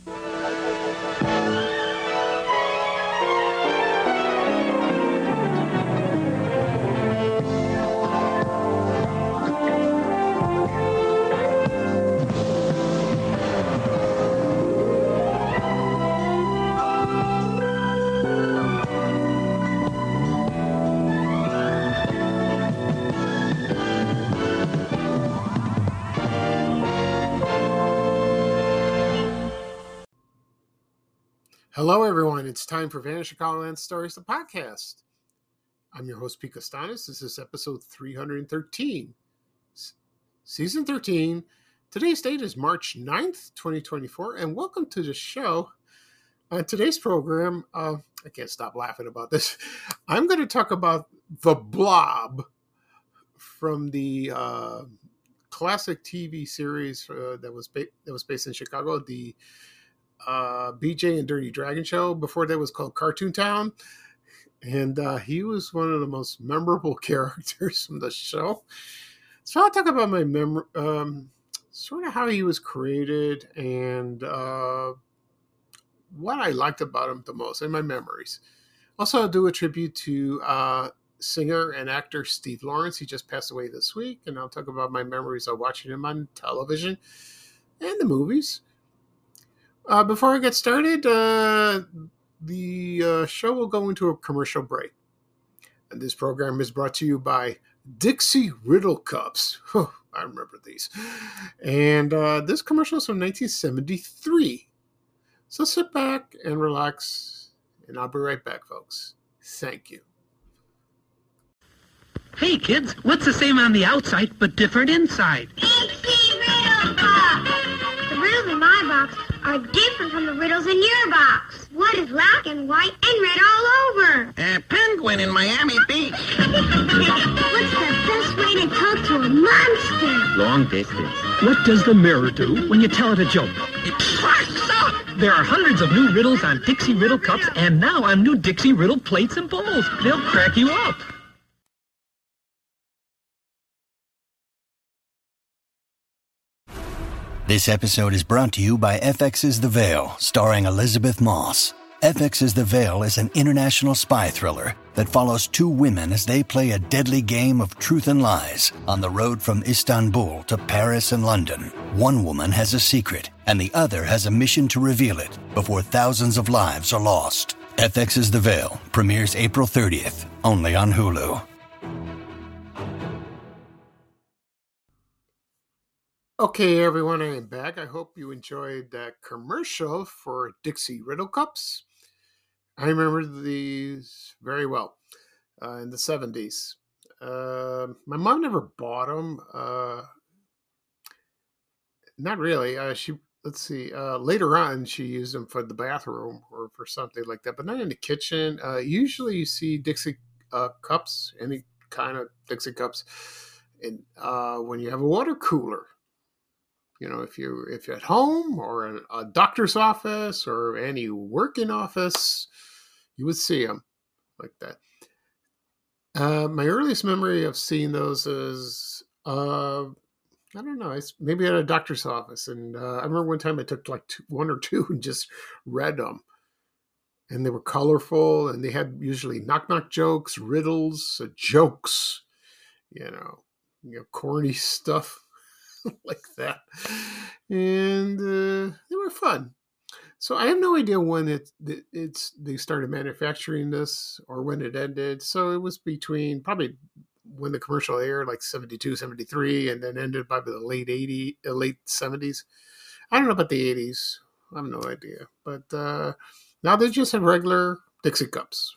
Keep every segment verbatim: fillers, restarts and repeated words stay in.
Hello, everyone. It's time for Vanishing Chicagoland Stories, the podcast. I'm your host, Pete Costanis. This is episode three hundred thirteen, S- season thirteen. Today's date is March ninth, twenty twenty-four, and welcome to the show. On today's program, uh, I can't stop laughing about this. I'm going to talk about The Blob from the uh, classic T V series uh, that was ba- that was based in Chicago, the uh, B J and Dirty Dragon show. Before that was called Cartoon Town. And uh, he was one of the most memorable characters from the show. So I'll talk about my memory, um, sort of how he was created and uh, what I liked about him the most and my memories. Also, I'll do a tribute to uh, singer and actor Steve Lawrence. He just passed away this week. And I'll talk about my memories of watching him on television and the movies. Uh, before I get started, uh, the uh, show will go into a commercial break. And this program is brought to you by Dixie Riddle Cups. Oh, I remember these. And uh, this commercial is from nineteen seventy-three. So sit back and relax, and I'll be right back, folks. Thank you. Hey, kids, what's the same on the outside but different inside? Dixie Riddle Box! The riddles in my box are different from the riddles in your box. One is black and white and red all over. A penguin in Miami Beach. What's the best way to talk to a monster? Long distance. What does the mirror do when you tell it a joke? It cracks up! There are hundreds of new riddles on Dixie Riddle Cups and now on new Dixie Riddle plates and bowls. They'll crack you up. This episode is brought to you by F X's The Veil, starring Elizabeth Moss. F X's The Veil is an international spy thriller that follows two women as they play a deadly game of truth and lies on the road from Istanbul to Paris and London. One woman has a secret, and the other has a mission to reveal it before thousands of lives are lost. F X's The Veil premieres April thirtieth, only on Hulu. Okay, everyone, I am back. I hope you enjoyed that commercial for Dixie Riddle Cups. I remember these very well uh, in the seventies. Uh, my mom never bought them. Uh, not really. Uh, she let's see. Uh, later on, she used them for the bathroom or for something like that, but not in the kitchen. Uh, usually, you see Dixie uh, cups, any kind of Dixie cups, in, uh, when you have a water cooler. You know, if you if you're at home or in a doctor's office or any working office, you would see them like that. Uh, my earliest memory of seeing those is, uh, I don't know, it's maybe at a doctor's office. And uh, I remember one time I took like two, one or two and just read them. And they were colorful and they had usually knock-knock jokes, riddles, uh, jokes, you know, you know, corny stuff. Like that, and uh, they were fun. So I have no idea when it, it it's they started manufacturing this or when it ended. So it was between probably when the commercial aired, like seventy-two, seventy-three, and then ended by the late eighties, uh, late seventies. I don't know about the eighties. I have no idea. But uh, now they just have regular Dixie cups.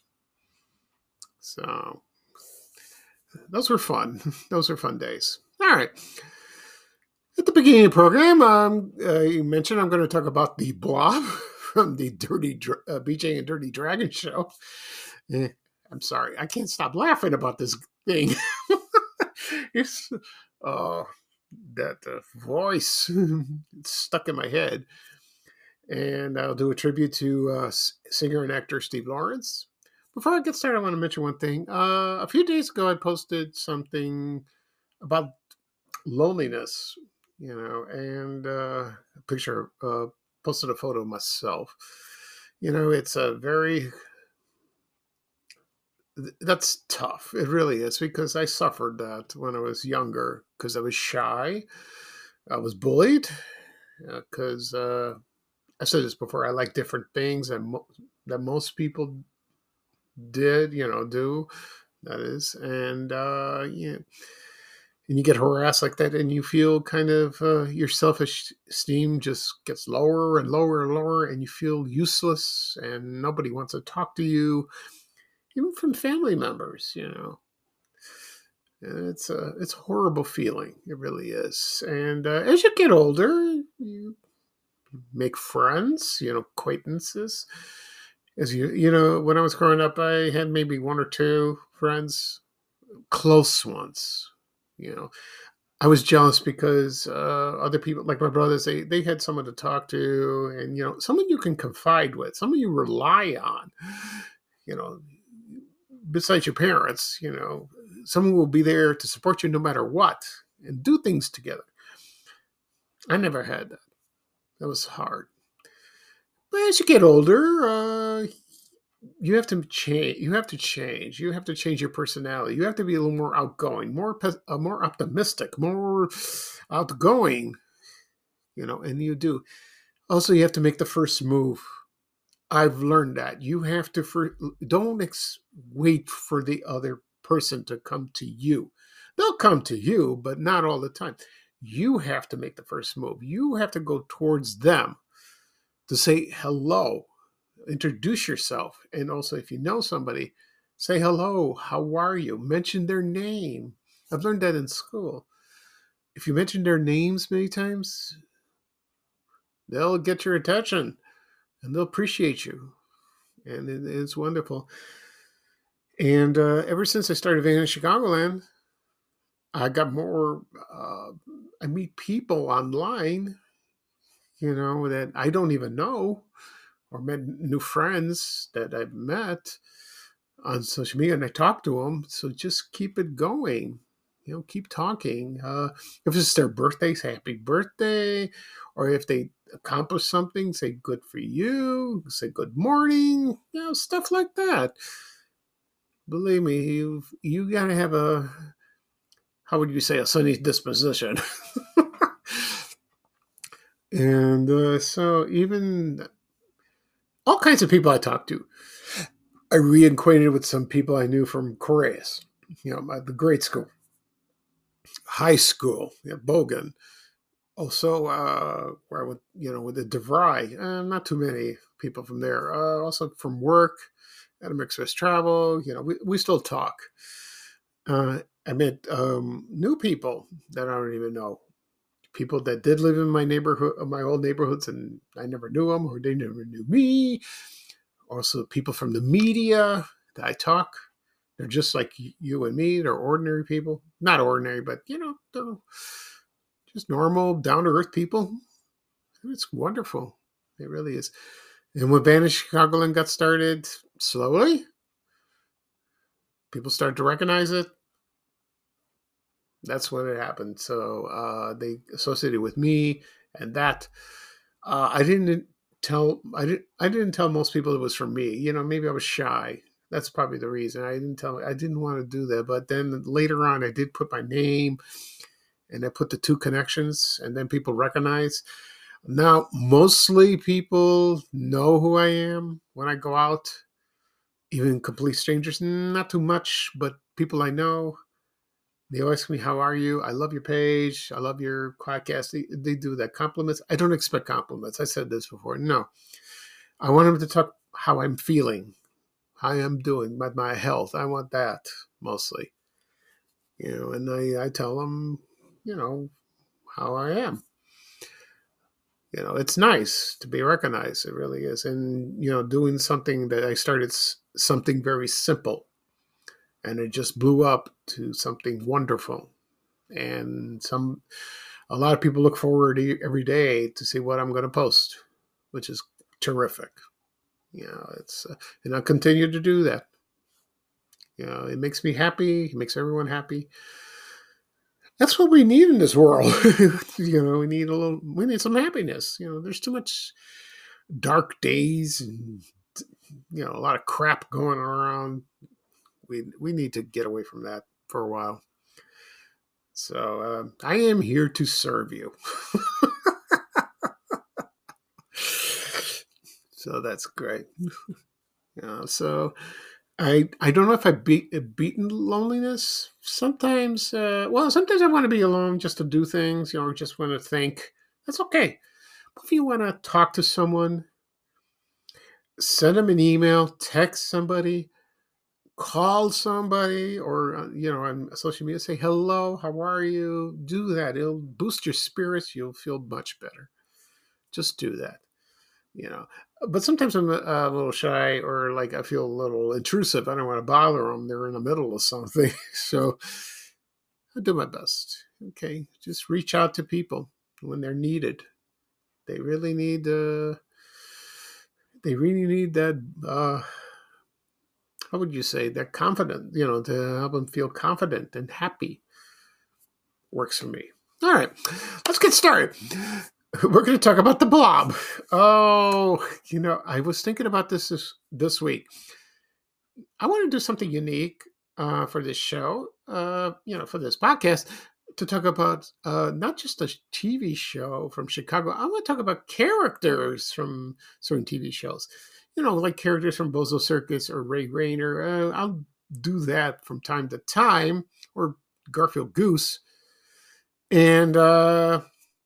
So those were fun. Those were fun days. All right. At the beginning of the program, um, uh, you mentioned I'm going to talk about the Blob from the Dirty uh, B J and Dirty Dragon show. Eh, I'm sorry, I can't stop laughing about this thing. it's uh, that uh, voice it's stuck in my head, and I'll do a tribute to uh, singer and actor Steve Lawrence. Before I get started, I want to mention one thing. Uh, a few days ago, I posted something about loneliness. You know, and uh, a picture of posted a photo of myself. You know, it's a very, that's tough. It really is, because I suffered that when I was younger, because I was shy. I was bullied because, uh, I said this before, I like different things that, mo- that most people did, you know, do, that is. And, uh, yeah. And you get harassed like that, and you feel kind of, uh, your self-esteem just gets lower and lower and lower, and you feel useless, and nobody wants to talk to you, even from family members, you know. And it's a, it's a horrible feeling. It really is. And uh, as you get older, you make friends, you know, acquaintances. As you, you know, when I was growing up, I had maybe one or two friends, close ones. You know, I was jealous because uh, other people, like my brothers, they, they had someone to talk to, and, you know, someone you can confide with, someone you rely on, you know, besides your parents, you know, someone will be there to support you no matter what and do things together. I never had that. That was hard. But as you get older, uh, you have to change. You have to change. You have to change your personality. You have to be a little more outgoing, more uh, more optimistic, more outgoing. You know, and you do. Also, you have to make the first move. I've learned that you have to for, don't ex- wait for the other person to come to you. They'll come to you, but not all the time. You have to make the first move. You have to go towards them to say hello, introduce yourself. And also, if you know somebody, say hello, how are you? Mention their name. I've learned that in school. If you mention their names many times, they'll get your attention and they'll appreciate you. And it, it's wonderful. And uh, ever since I started Vanish Chicagoland, I got more, uh, I meet people online, you know, that I don't even know, or met new friends that I've met on social media, and I talk to them. So just keep it going, you know, keep talking. Uh, if it's their birthday, say happy birthday, or if they accomplish something, say good for you, say good morning, you know, stuff like that. Believe me, you you gotta have a, how would you say, a sunny disposition. And uh, so even all kinds of people I talk to. I reacquainted with some people I knew from Correas, you know, my, the grade school, high school, yeah, Bogan. Also, uh, where I went, you know, with the DeVry, uh, not too many people from there. Uh, also from work, Adam Express Travel, you know, we, we still talk. Uh, I met um, new people that I don't even know. People that did live in my neighborhood, my old neighborhoods, and I never knew them, or they never knew me. Also, people from the media that I talk. They're just like you and me. They're ordinary people. Not ordinary, but, you know, they're just normal, down-to-earth people. And it's wonderful. It really is. And when Vanish Chicagoland got started, slowly, people started to recognize it. That's when it happened. So uh, they associated with me and that. Uh, I didn't tell. I didn't. I didn't tell most people it was for me. You know, maybe I was shy. That's probably the reason. I didn't tell. I didn't want to do that. But then later on, I did put my name, and I put the two connections, and then people recognize. Now, mostly people know who I am when I go out. Even complete strangers, not too much, but people I know. They always ask me, how are you? I love your page. I love your podcast. They, they do that. Compliments. I don't expect compliments. I said this before. No. I want them to talk how I'm feeling, how I'm doing, my, my health. I want that mostly. You know, and I, I tell them, you know, how I am. You know, it's nice to be recognized. It really is. And, you know, doing something that I started, something very simple. And it just blew up to something wonderful. And some, a lot of people look forward to every day to see what I'm going to post, which is terrific. You know, it's, uh, and I'll continue to do that. You know, it makes me happy. It makes everyone happy. that's what we need in this world. You know, we need a little, we need some happiness. You know, there's too much dark days and, you know, a lot of crap going around. We, we need to get away from that for a while. So uh, I am here to serve you. So that's great. Yeah, so I I don't know if I beat beaten loneliness. Sometimes, uh, well, sometimes I want to be alone just to do things, you know, just want to think. That's okay. But if you want to talk to someone, send them an email, text somebody, call somebody, or, uh, you know, on social media, say, hello, how are you? Do that. It'll boost your spirits. You'll feel much better. Just do that, you know. But sometimes I'm a, a little shy, or like I feel a little intrusive. I don't want to bother them. They're in the middle of something. So I do my best. Okay. Just reach out to people when they're needed. They really need, uh, they really need that, uh, how would you say, that confident, you know, to help them feel confident and happy. Works for me. All right, let's get started. We're going to talk about the Blob. Oh, you know, I was thinking about this this, this week. I want to do something unique uh, for this show, uh, you know, for this podcast, to talk about uh, not just a T V show from Chicago. I want to talk about characters from certain T V shows. You know, like characters from Bozo Circus or Ray Rayner. Uh, I'll do that from time to time, or Garfield Goose. And uh,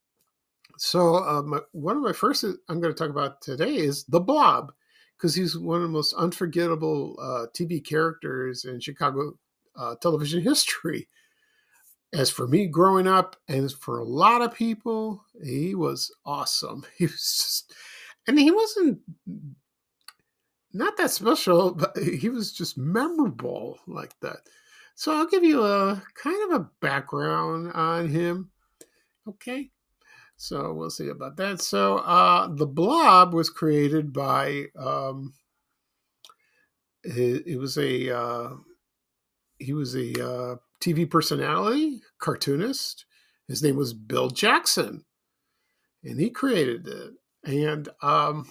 so uh, my, one of my first I'm going to talk about today is the Blob, because he's one of the most unforgettable uh, T V characters in Chicago uh, television history. As for me growing up, and for a lot of people, he was awesome. He was just, and he wasn't not that special, but he was just memorable like that. So I'll give you a kind of a background on him. Okay. So we'll see about that. So uh, the Blob was created by, um, it, it was a, uh, he was a uh, T V personality, cartoonist. His name was Bill Jackson, and he created it. And um,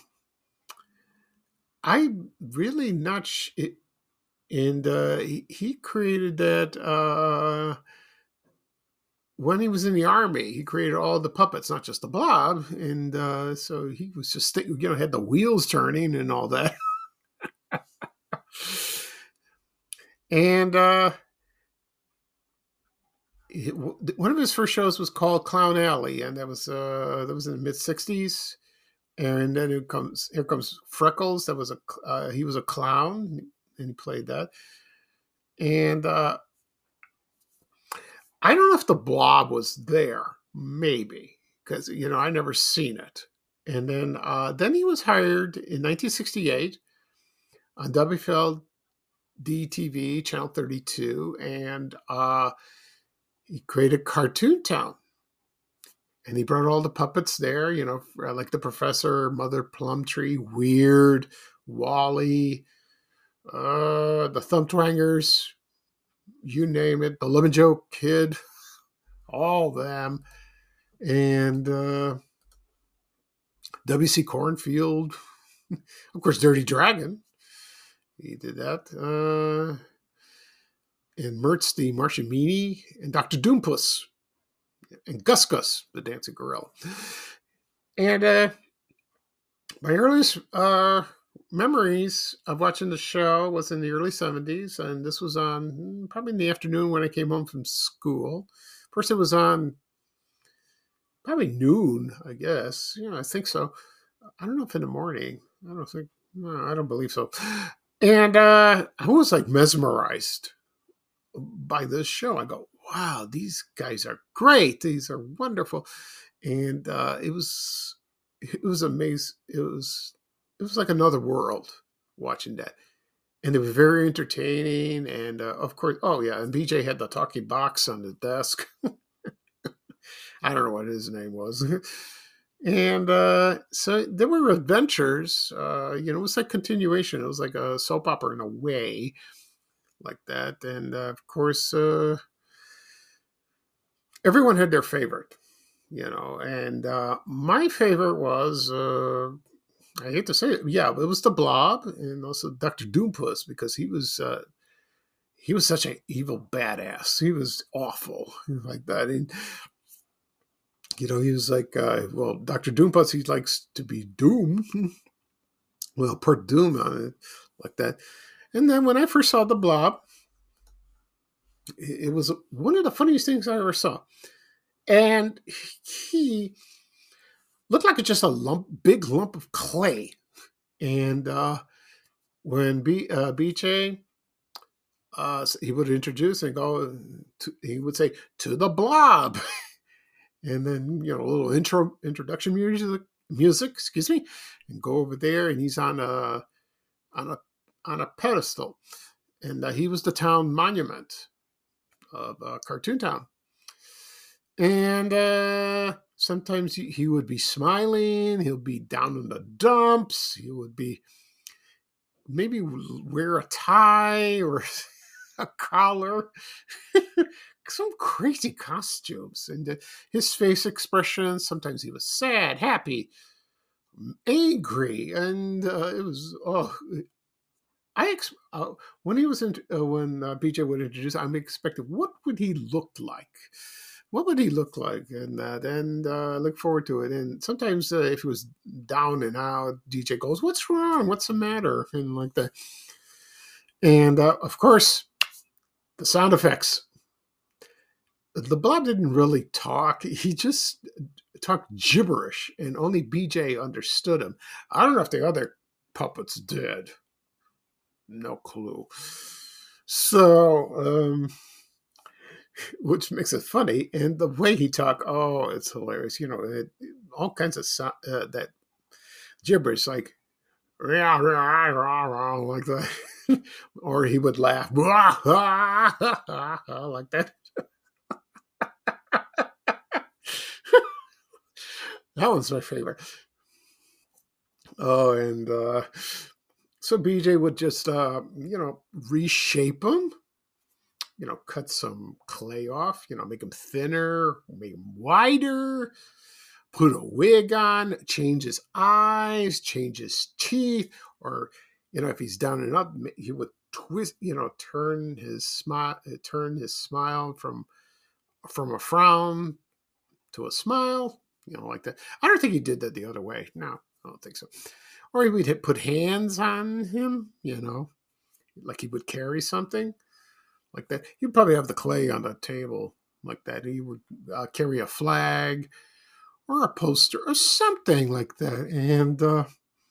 I really not, sh- it, and uh, he, he created that uh, when he was in the army. He created all the puppets, not just the Blob. And uh, so he was just, you know, had the wheels turning and all that. And uh, it, one of his first shows was called Clown Alley, and that was uh, that was in the mid sixties. And then it comes here comes Freckles. That was a uh, he was a clown, and he played that. And uh, I don't know if the Blob was there, maybe, because, you know, I never seen it. And then uh, then he was hired in nineteen sixty-eight on W F L D T V, Channel thirty-two, and uh, he created Cartoon Town. And he brought all the puppets there, you know, like the Professor, Mother Plumtree, Weird, Wally, uh, the Thumb Twangers, you name it, the Lemon Joke Kid, all of them. And uh, W C Cornfield, of course, Dirty Dragon. He did that. Uh, and Mertz, the Martian Meanie, and Doctor Doompuss, and Gus Gus, the Dancing Gorilla. And uh, my earliest uh, memories of watching the show was in the early seventies, and this was on probably in the afternoon when I came home from school. First, it was on probably noon, I guess. You know, I think so. I don't know if in the morning. I don't think. No, I don't believe so. And uh, I was like mesmerized by this show. I go, wow, these guys are great. These are wonderful. And uh, it was, it was amazing. It was, it was like another world watching that. And it was very entertaining. And uh, of course, oh yeah. And B J had the talking box on the desk. I don't know what his name was. And uh, so there were adventures, uh, you know, it was like continuation. It was like a soap opera in a way like that. And uh, of course, uh, everyone had their favorite, you know, and uh, my favorite was, uh, I hate to say it, yeah, it was the Blob and also Doctor Doompuss, because he was uh, he was such an evil badass. He was awful like that. And, you know, he was like, uh, well, Doctor Doompuss, he likes to be doomed. Well, put doom on it like that. And then when I first saw the Blob, it was one of the funniest things I ever saw. And he looked like just a lump, big lump of clay. And uh, when B, uh, B J, uh, he would introduce and go, to, he would say, to the Blob. And then, you know, a little intro introduction music, music, excuse me, and go over there, and he's on a on a on a pedestal, and uh, he was the town monument of uh, Cartoon Town. And uh, sometimes he, he would be smiling. He'll be down in the dumps. He would be maybe wear a tie or a collar. Some crazy costumes. And uh, his face expression, sometimes he was sad, happy, angry. And uh, it was, oh, I ex- uh, when he was in, uh, when uh, B J would introduce, I'm expecting, what would he look like? What would he look like in that? And uh, I look forward to it. And sometimes uh, if he was down and out, D J goes, what's wrong? What's the matter? And like that. And uh, of course, the sound effects. The Blob didn't really talk. He just talked gibberish, and only B J understood him. I don't know if the other puppets did. No clue. So, um, which makes it funny. And the way he talked, oh, it's hilarious. You know, it, all kinds of so, uh, that gibberish, like, rah, rah, rah, rah, like that. Or he would laugh, rah, rah, rah, rah, like that. That one's my favorite. Oh, and uh, so B J would just, uh, you know, reshape him, you know, cut some clay off, you know, make him thinner, make him wider, put a wig on, change his eyes, change his teeth, or, you know, if he's down and up, he would twist, you know, turn his smile, turn his smile from from a frown to a smile. You know, like that. I don't think he did that the other way. No, I don't think so. Or he would hit, put hands on him, you know, like he would carry something like that. He'd probably have the clay on the table like that. He would uh, carry a flag or a poster or something like that. And uh,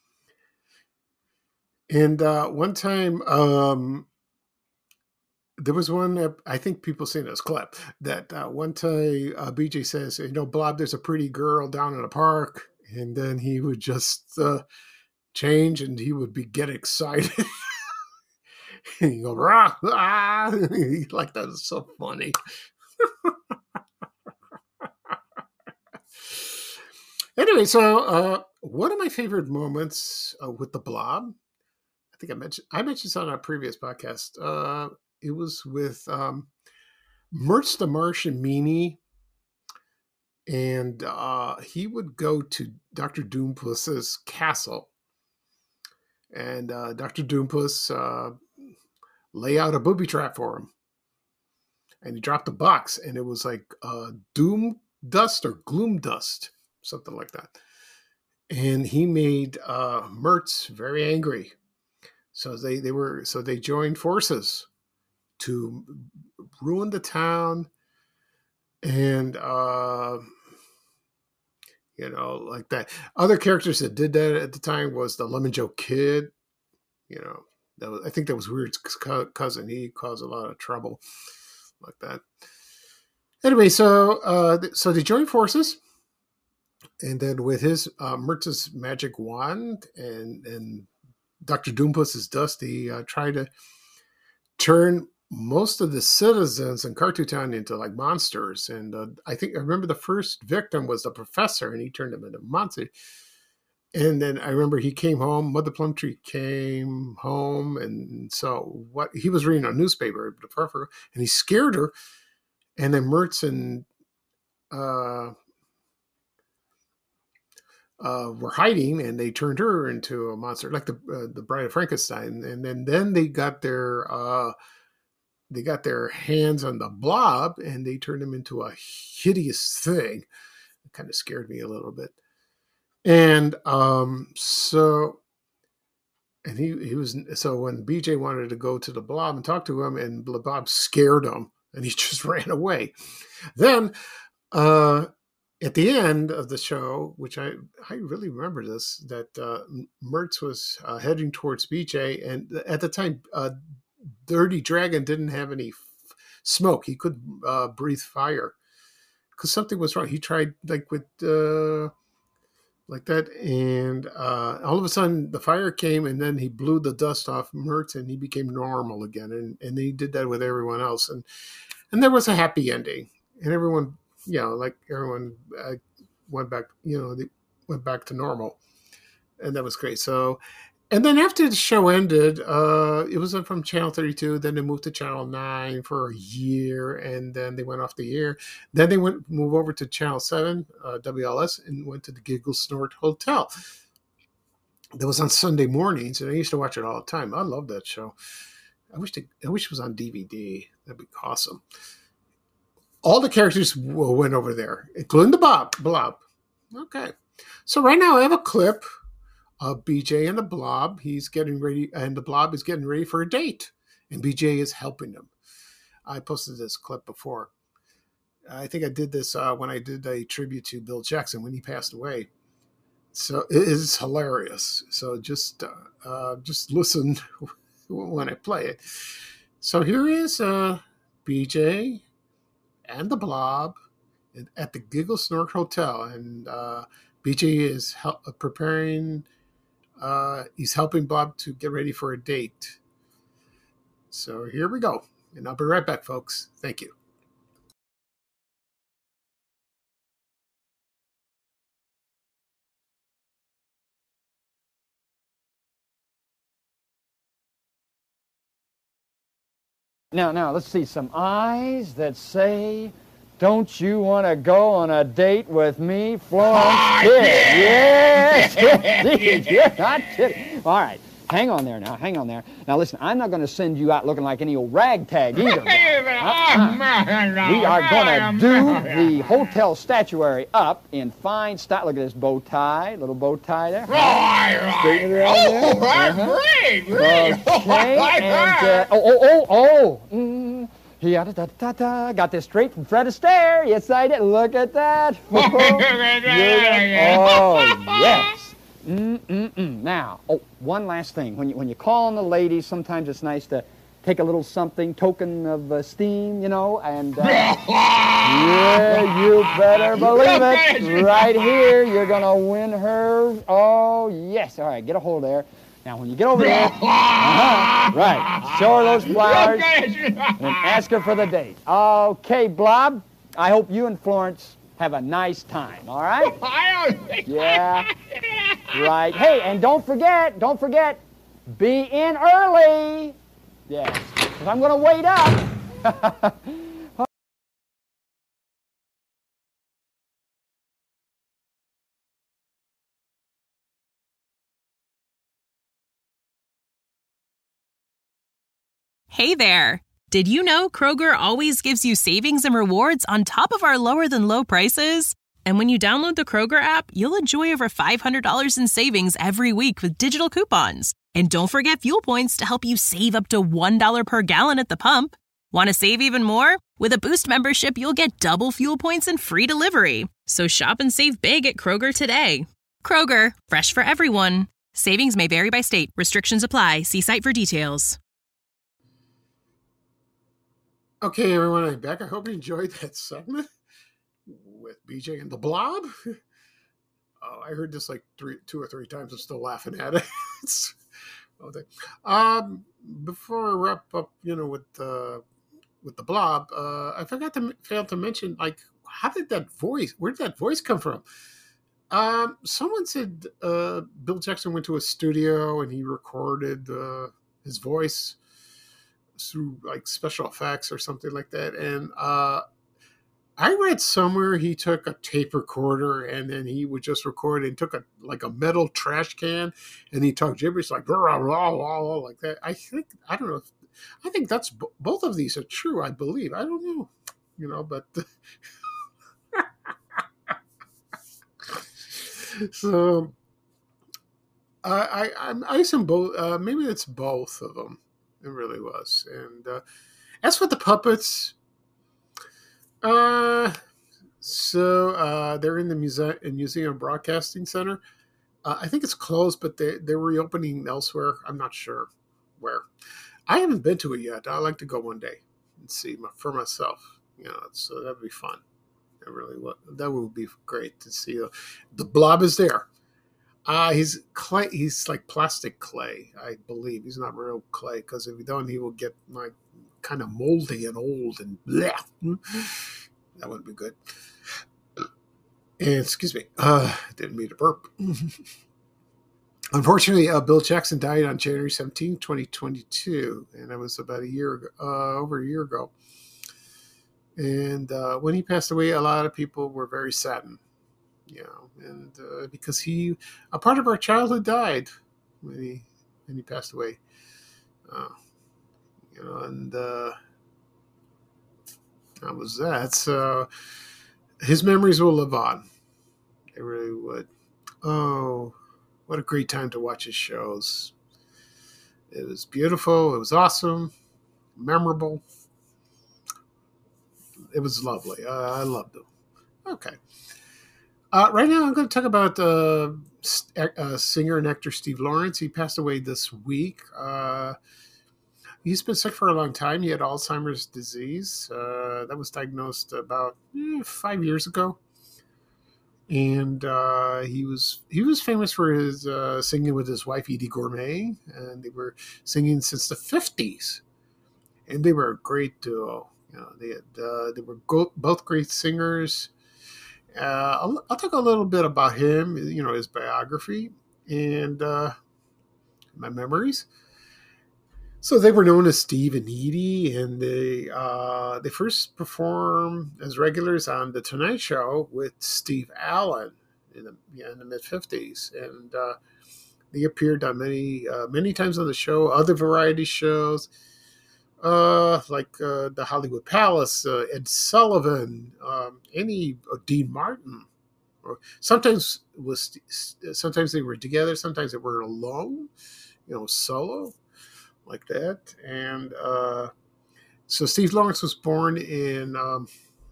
and uh, one time, um, there was one, uh, I think people seen this clip, that uh, one time uh, B J says, you know, Blob, there's a pretty girl down in the park. And then he would just uh, change and he would be get excited. And he'd go, rah, ah. Like, that is so funny. Anyway, so uh, one of my favorite moments uh, with the Blob, I think I mentioned, I mentioned this on our previous podcast. Uh, It was with um, Mertz the Martian Meanie, and uh, he would go to Doctor Doompuss's castle, and uh, Doctor Doompuss uh, lay out a booby trap for him, and he dropped a box, and it was like uh, Doom Dust or Gloom Dust, something like that, and he made uh, Mertz very angry, so they they were so they joined forces to ruin the town. And uh you know, like that. Other characters that did that at the time was the Lemon Joe Kid. You know, that was, I think that was Weird's cousin. He caused a lot of trouble like that. Anyway, so uh so they joined forces, and then with his uh Mertz's magic wand and and Doctor Doompuss's dust, he uh, tried to turn most of the citizens in Cartoon Town into like monsters. And uh, I think I remember the first victim was the professor, and he turned him into a monster. And then I remember he came home, Mother Plumtree came home, and so what he was reading a newspaper, and he scared her. And then Mertz and uh, uh, were hiding, and they turned her into a monster, like the uh, the Bride of Frankenstein. And then then they got their uh, they got their hands on the Blob, and they turned him into a hideous thing. It kind of scared me a little bit. And um, so, and he he was so when B J wanted to go to the Blob and talk to him, and the Blob scared him, and he just ran away. Then, uh, at the end of the show, which I I really remember this, that uh, Mertz was uh, heading towards B J, and at the time, uh, Dirty Dragon didn't have any f- smoke; he couldn't uh, breathe fire because something was wrong. He tried like with. Uh, like that, and uh, all of a sudden the fire came, and then he blew the dust off Mertz, and he became normal again, and, and he did that with everyone else, and and there was a happy ending, and everyone, you know, like everyone uh, went back, you know, they went back to normal, and that was great. So, and then after the show ended, uh, it was from Channel thirty-two. Then they moved to Channel nine for a year, and then they went off the air. Then they went move over to Channel seven, uh, W L S, and went to the Giggle Snort Hotel. That was on Sunday mornings, and I used to watch it all the time. I love that show. I wish they, I wish it was on D V D. That'd be awesome. All the characters went over there, including the Bob Blob. Okay, so right now I have a clip. Uh, B J and the Blob, he's getting ready, and the Blob is getting ready for a date, and B J is helping him. I posted this clip before. I think I did this uh, when I did a tribute to Bill Jackson when he passed away. So it is hilarious. So just uh, uh, just listen when I play it. So here is uh, B J and the Blob at the Giggle Snort Hotel, and uh, B J is help, preparing. Uh, he's helping Bob to get ready for a date. So here we go. And I'll be right back, folks. Thank you. Now, now, let's see some eyes that say, don't you want to go on a date with me, Florence? Oh, yeah. Yes, indeed. You're not kidding. All right, hang on there now, hang on there. Now, listen, I'm not going to send you out looking like any old ragtag either. Uh-uh. We are going to do the hotel statuary up in fine style. Look at this bow tie, little bow tie there. Right, right. Oh, that's uh-huh. great, great. Okay, and, uh, oh, oh, oh, oh. Mm. Yeah, da, da, da, da. Got this straight from Fred Astaire. Yes, I did. Look at that. Oh, yes. Mm-mm-mm. Now, oh, one last thing. When you, when you call on the ladies, sometimes it's nice to take a little something, token of esteem, you know, and uh, yeah, you better believe it. Right here, you're going to win her. Oh, yes. All right, get a hold there. Now, when you get over there, uh-huh, right, show her those flowers and ask her for the date. Okay, Blob, I hope you and Florence have a nice time, all right? Yeah, right. Hey, and don't forget, don't forget, be in early. Yes, because I'm going to wait up. Hey there! Did you know Kroger always gives you savings and rewards on top of our lower-than-low prices? And when you download the Kroger app, you'll enjoy over five hundred dollars in savings every week with digital coupons. And don't forget fuel points to help you save up to one dollar per gallon at the pump. Want to save even more? With a Boost membership, you'll get double fuel points and free delivery. So shop and save big at Kroger today. Kroger, fresh for everyone. Savings may vary by state. Restrictions apply. See site for details. Okay, everyone, I'm back. I hope you enjoyed that segment with B J and the Blob. Oh, I heard this like three, two or three times. I'm still laughing at it. It's, okay. Um, before I wrap up, you know, with uh, with the Blob, uh, I forgot to fail to mention, like, how did that voice? Where did that voice come from? Um, someone said uh, Bill Jackson went to a studio and he recorded uh, his voice through like special effects or something like that, and uh, I read somewhere he took a tape recorder and then he would just record and took a like a metal trash can and he talked gibberish like blah, blah, blah, blah, like that. I think I don't know. If, I think that's both of these are true. I believe. I don't know, you know, but so I I I some both. Uh, maybe it's both of them. It really was. And uh, as for the puppets. Uh, so uh, they're in the muse- Museum Broadcasting Center. Uh, I think it's closed, but they, they're reopening elsewhere. I'm not sure where. I haven't been to it yet. I'd like to go one day and see my, for myself. You know, so that'd be fun. It really would. That would be great to see. Uh, the Blob is there. Uh, he's clay. He's like plastic clay, I believe. He's not real clay because if you don't, he will get like kind of moldy and old and bleh. That wouldn't be good. And excuse me, uh, didn't mean to burp. Unfortunately, uh, Bill Jackson died on January seventeenth, twenty twenty-two, and that was about a year ago, uh, over a year ago. And uh, when he passed away, a lot of people were very saddened, you know, and uh, because he, a part of our childhood died when he when he passed away. Uh, You know, and uh, that was that. So his memories will live on. They really would. Oh, what a great time to watch his shows. It was beautiful. It was awesome. Memorable. It was lovely. Uh, I loved them. Okay. Uh, right now, I'm going to talk about uh, uh, singer and actor Steve Lawrence. He passed away this week. Uh, He's been sick for a long time. He had Alzheimer's disease. Uh, that was diagnosed about eh, five years ago. And uh, he was he was famous for his uh, singing with his wife, Edie Gourmet. And they were singing since the fifties. And they were a great duo. You know, they, had, uh, they were go- both great singers. Uh, I'll, I'll talk a little bit about him, you know, his biography and uh, my memories. So they were known as Steve and Edie, and they uh, they first performed as regulars on The Tonight Show with Steve Allen in the, yeah, in the mid fifties, and uh, they appeared on many uh, many times on the show, other variety shows, uh, like uh, the Hollywood Palace, uh, Ed Sullivan, um, any uh, Dean Martin, or sometimes it was sometimes they were together, sometimes they were alone, you know, solo. Like that. And uh, so Steve Lawrence was born in um,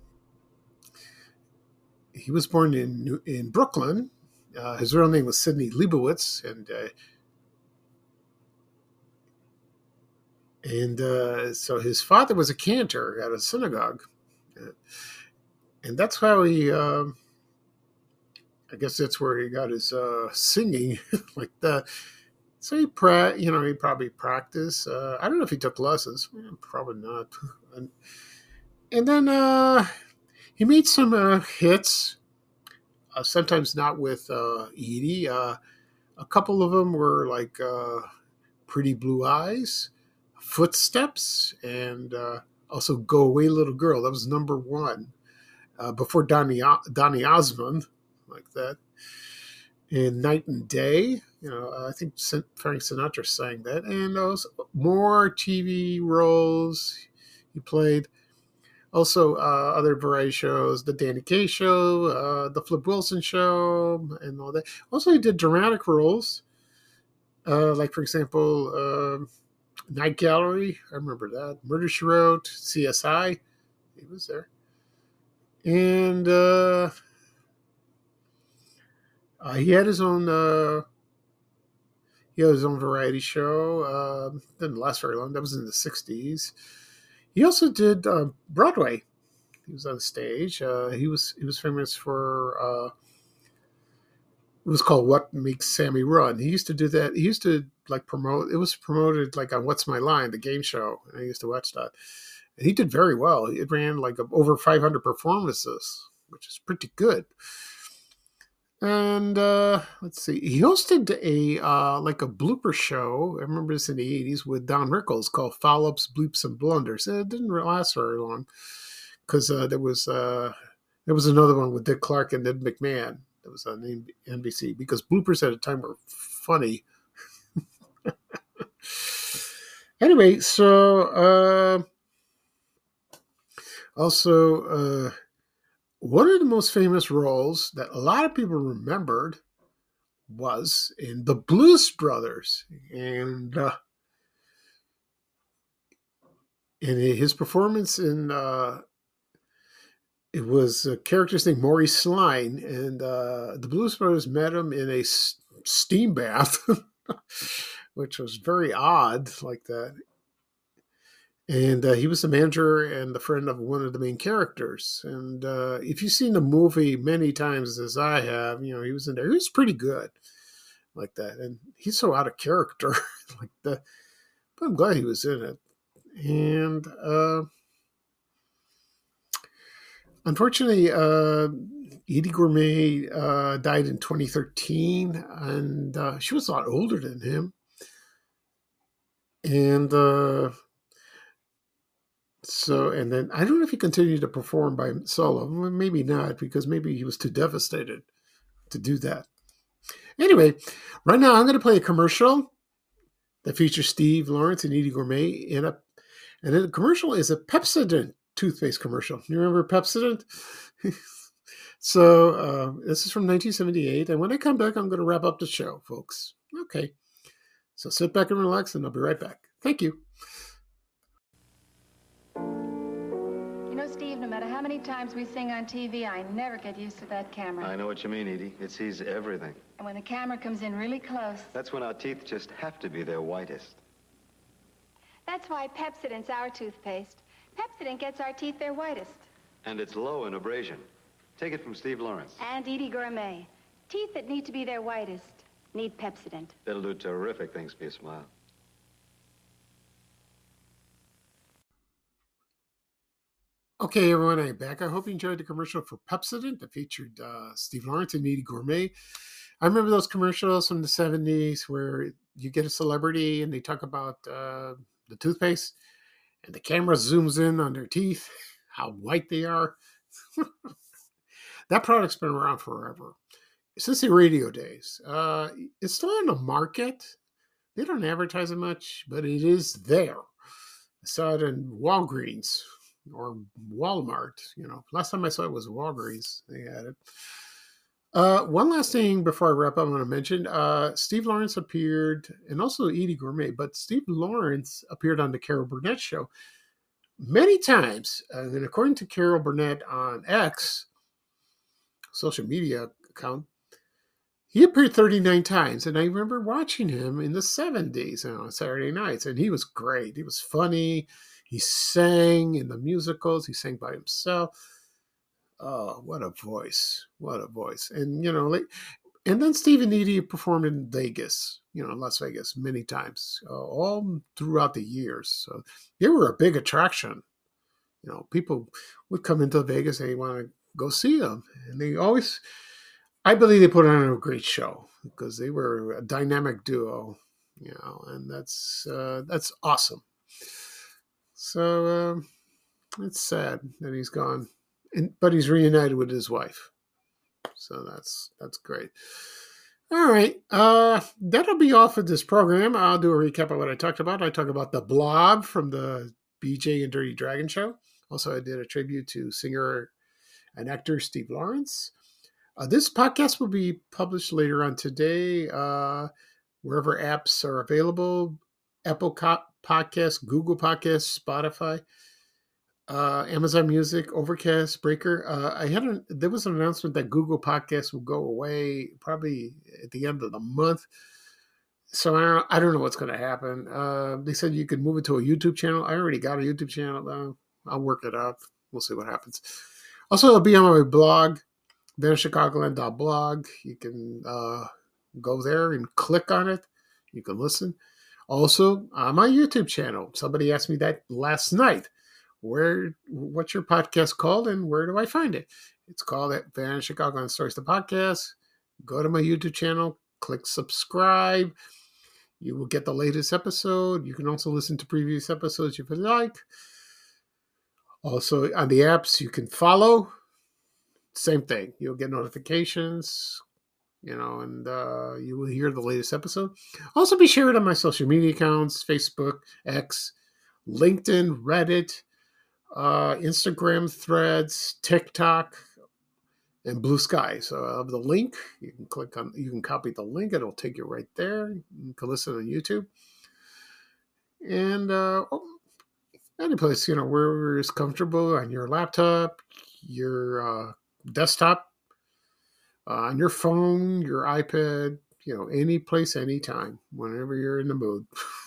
he was born in in Brooklyn. Uh, his real name was Sidney Leibowitz, and uh, and uh, so his father was a cantor at a synagogue, uh, and that's how he. Um, I guess that's where he got his uh, singing, like that. So he, pra- you know, he probably practiced. Uh, I don't know if he took lessons. Eh, probably not. And, and then uh, he made some uh, hits. Uh, sometimes not with uh, Edie. Uh, a couple of them were like uh, "Pretty Blue Eyes," "Footsteps," and uh, also "Go Away, Little Girl." That was number one uh, before Donny Donny Osmond, like that. And "Night and Day." You know, I think Frank Sinatra sang that. And those more T V roles he played. Also, uh, other variety shows, The Danny Kaye Show, uh, The Flip Wilson Show, and all that. Also, he did dramatic roles. Uh, like, for example, uh, Night Gallery. I remember that. Murder, She Wrote, C S I. He was there. And uh, uh, he had his own... Uh, He had his own variety show. Uh, didn't last very long. That was in the sixties. He also did uh, Broadway. He was on stage. Uh, he was he was famous for. Uh, it was called What Makes Sammy Run. He used to do that. He used to like promote. It was promoted like on What's My Line, the game show. And I used to watch that. And he did very well. It ran like over five hundred performances, which is pretty good. And uh, let's see, he hosted a uh, like a blooper show. I remember this in the eighties with Don Rickles called Foul-Ups, Bleeps, and Blunders. It didn't last very long. because uh, there was uh, there was another one with Dick Clark and Ed McMahon that was on N B C, because bloopers at the time were funny. Anyway, so uh, also uh, one of the most famous roles that a lot of people remembered was in The Blues Brothers, and uh, in his performance in uh, it was a character's named Maurice Sline, and uh, the Blues Brothers met him in a s- steam bath. Which was very odd, like that. And uh, he was the manager and the friend of one of the main characters. And uh, if you've seen the movie many times, as I have, you know, he was in there. He was pretty good, like that. And he's so out of character, like that. But I'm glad he was in it. And uh, unfortunately, uh, Edie Gourmet uh, died in twenty thirteen, and uh, she was a lot older than him. And uh, so, and then I don't know if he continued to perform by solo. Maybe not, because maybe he was too devastated to do that. Anyway, right now I'm going to play a commercial that features Steve Lawrence and Edie Gourmet in a, and then the commercial is a Pepsodent toothpaste commercial. You remember Pepsodent? So uh, this is from nineteen seventy-eight, and when I come back, I'm going to wrap up the show, folks. Okay. So sit back and relax, and I'll be right back. Thank you. You know, Steve, no matter how many times we sing on T V, I never get used to that camera. I know what you mean, Edie. It sees everything. And when the camera comes in really close... That's when our teeth just have to be their whitest. That's why Pepsodent's our toothpaste. Pepsodent gets our teeth their whitest. And it's low in abrasion. Take it from Steve Lawrence. And Edie Gourmet. Teeth that need to be their whitest need Pepsodent. That'll do terrific things for your smile. Okay, everyone, I'm back. I hope you enjoyed the commercial for Pepsodent that featured uh, Steve Lawrence and Edie Gourmet. I remember those commercials from the seventies where you get a celebrity and they talk about uh, the toothpaste, and the camera zooms in on their teeth, how white they are. That product's been around forever, since the radio days. Uh, it's still on the market. They don't advertise it much, but it is there. I saw it in Walgreens or Walmart. You know, last time I saw it was Walgreens. They had it. Uh, one last thing before I wrap up, I want to mention uh, Steve Lawrence appeared, and also Edie Gourmet, but Steve Lawrence appeared on the Carol Burnett show many times. Uh, and according to Carol Burnett on X, social media account, he appeared thirty-nine times, and I remember watching him in the seventies, you know, on Saturday nights, and he was great. He was funny. He sang in the musicals. He sang by himself. Oh, what a voice. What a voice. And, you know, like, and then Steve and Edie performed in Vegas, you know, Las Vegas many times, uh, all throughout the years. So they were a big attraction. You know, people would come into Vegas and they want to go see them. And they always, I believe they put on a great show because they were a dynamic duo, you know, and that's, uh, that's awesome. So um, it's sad that he's gone, and, but he's reunited with his wife. So that's, that's great. All right. Uh, that'll be all for this program. I'll do a recap of what I talked about. I talked about the Blob from the B J and Dirty Dragon show. Also, I did a tribute to singer and actor Steve Lawrence. Uh, this podcast will be published later on today, uh, wherever apps are available. Apple Podcasts, Google Podcasts, Spotify, uh, Amazon Music, Overcast, Breaker. Uh, I had a, there was an announcement that Google Podcasts will go away probably at the end of the month. So I don't, I don't know what's going to happen. Uh, they said you could move it to a YouTube channel. I already got a YouTube channel. Uh, I'll work it out. We'll see what happens. Also, it'll be on my blog, vanish chicagoland dot blog. You can uh, go there and click on it. You can listen. Also, on my YouTube channel, somebody asked me that last night. Where, what's your podcast called, and where do I find it? It's called Vanish Chicagoland Stories, the podcast. Go to my YouTube channel, click subscribe. You will get the latest episode. You can also listen to previous episodes if you like. Also, on the apps, you can follow. Same thing. You'll get notifications, you know, and uh, you will hear the latest episode. Also, be shared on my social media accounts, Facebook, X, LinkedIn, Reddit, uh, Instagram, Threads, TikTok, and Blue Sky. So I have the link. You can click on, you can copy the link. It'll take you right there. You can listen on YouTube. And uh, oh, any place, you know, wherever is comfortable on your laptop, your uh, desktop, uh, on your phone, your iPad, you know, any place, anytime, whenever you're in the mood.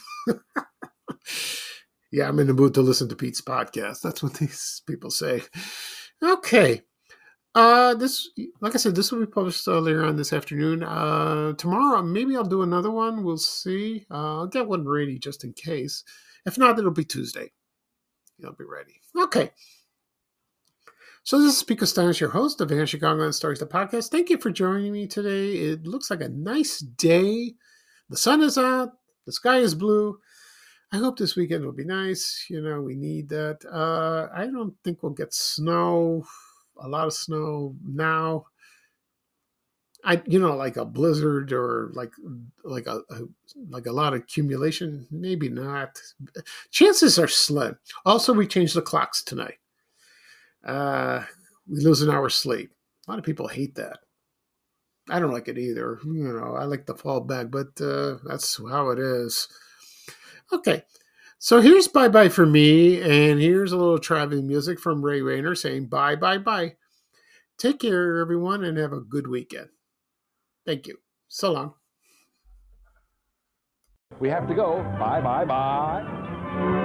Yeah, I'm in the mood to listen to Pete's podcast. That's what these people say. Okay. Uh, this, like I said, this will be published uh, later on this afternoon. Uh, tomorrow, maybe I'll do another one. We'll see. Uh, I'll get one ready just in case. If not, it'll be Tuesday. It'll be ready. Okay. So this is Pico Stanish, your host of Vanishing Chicagoland Stories, the podcast. Thank you for joining me today. It looks like a nice day. The sun is out. The sky is blue. I hope this weekend will be nice. You know, we need that. Uh, I don't think we'll get snow, a lot of snow now. I, you know, like a blizzard or like like a, a like a lot of accumulation. Maybe not. Chances are slim. Also, we changed the clocks tonight. Uh, we lose an hour's sleep. A lot of people hate that. I don't like it either. You know, I like the fall back, but uh, that's how it is. Okay, so here's Bye Bye for me, and here's a little traveling music from Ray Rayner saying bye, bye, bye. Take care, everyone, and have a good weekend. Thank you. So long. We have to go. Bye, bye, bye.